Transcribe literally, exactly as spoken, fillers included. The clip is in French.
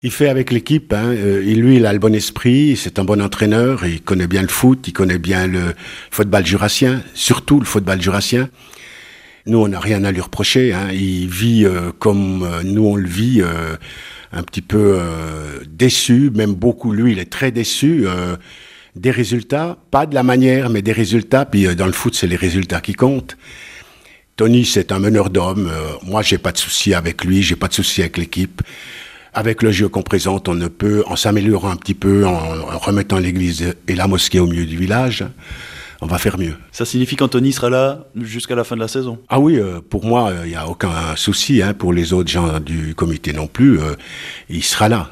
Il fait avec l'équipe, hein. Euh, et lui, il a le bon esprit, c'est un bon entraîneur, il connaît bien le foot, il connaît bien le football jurassien, surtout le football jurassien. Nous, on n'a rien à lui reprocher, hein. Il vit euh, comme euh, nous, on le vit, euh, un petit peu euh, déçu, même beaucoup, lui, il est très déçu euh, des résultats, pas de la manière, mais des résultats, puis euh, dans le foot, c'est les résultats qui comptent. Tony, c'est un meneur d'hommes, euh, moi, j'ai pas de souci avec lui, j'ai pas de souci avec l'équipe. Avec le jeu qu'on présente, on ne peut, en s'améliorant un petit peu, en, en remettant l'église et la mosquée au milieu du village, on va faire mieux. Ça signifie qu'Anthony sera là jusqu'à la fin de la saison? Ah oui, euh, pour moi, il euh, n'y a aucun souci, hein, pour les autres gens du comité non plus, euh, il sera là.